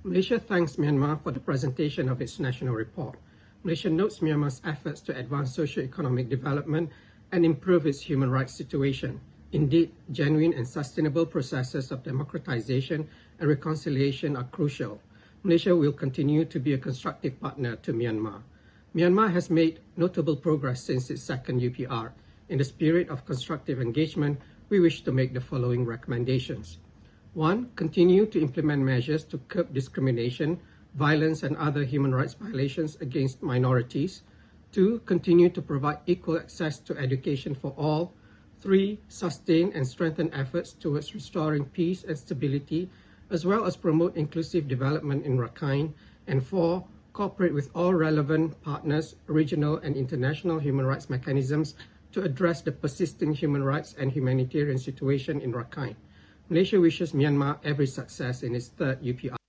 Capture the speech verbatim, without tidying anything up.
Malaysia thanks Myanmar for the presentation of its national report. Malaysia notes Myanmar's efforts to advance socio-economic development and improve its human rights situation. Indeed, genuine and sustainable processes of democratization and reconciliation are crucial. Malaysia will continue to be a constructive partner to Myanmar. Myanmar has made notable progress since its second U P R. In the spirit of constructive engagement, we wish to make the following recommendations. One, continue to implement measures to curb discrimination, violence, and other human rights violations against minorities. Two, continue to provide equal access to education for all. Three, sustain and strengthen efforts towards restoring peace and stability, as well as promote inclusive development in Rakhine. And four, cooperate with all relevant partners, regional and international human rights mechanisms to address the persisting human rights and humanitarian situation in Rakhine. Malaysia wishes Myanmar every success in its third U P R.